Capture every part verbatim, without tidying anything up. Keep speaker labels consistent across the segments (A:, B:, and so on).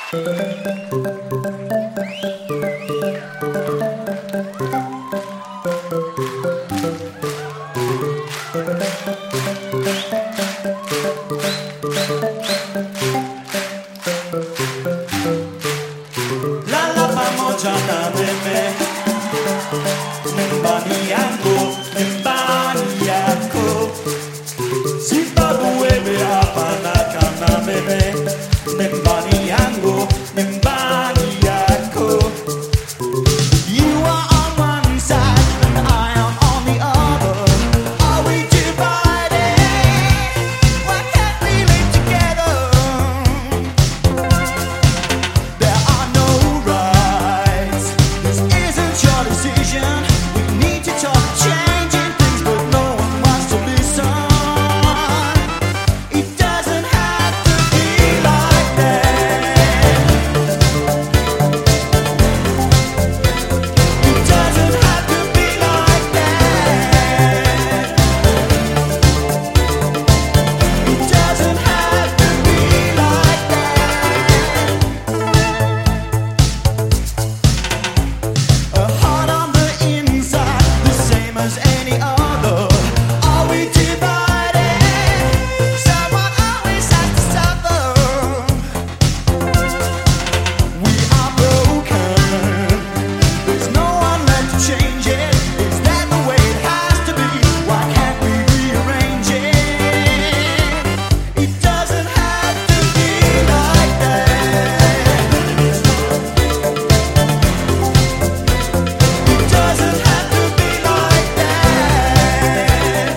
A: Lala pamoja na mimi, nyumbani yangu, nyumbani yako. Sababu wewe hapana kama mimi, nyumbani yangu, nyumbani yako. You are on one side and I am on the other. Are we divided? Why can't we live together? There are no rights. This isn't your decision. We need to talk, changing things, but no one wants to listen. It doesn't have to be like that. It doesn't have to be like that. It doesn't have to be like that. A heart on the inside, the same as any other. Are we divided? Someone always has to suffer. We are broken. There's no one left to change it. Is that the way it has to be? Why can't we rearrange it? It doesn't have to be like that. It doesn't have to be like that.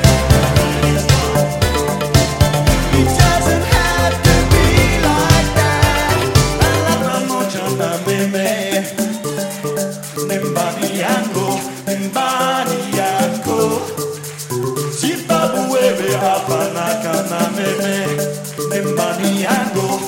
A: It doesn't have to be like that. Lala pamoja na mimi, nyumbani yangu, nyumbani yako. Sababu wewe hapana kama mimi, nyumbani yangu,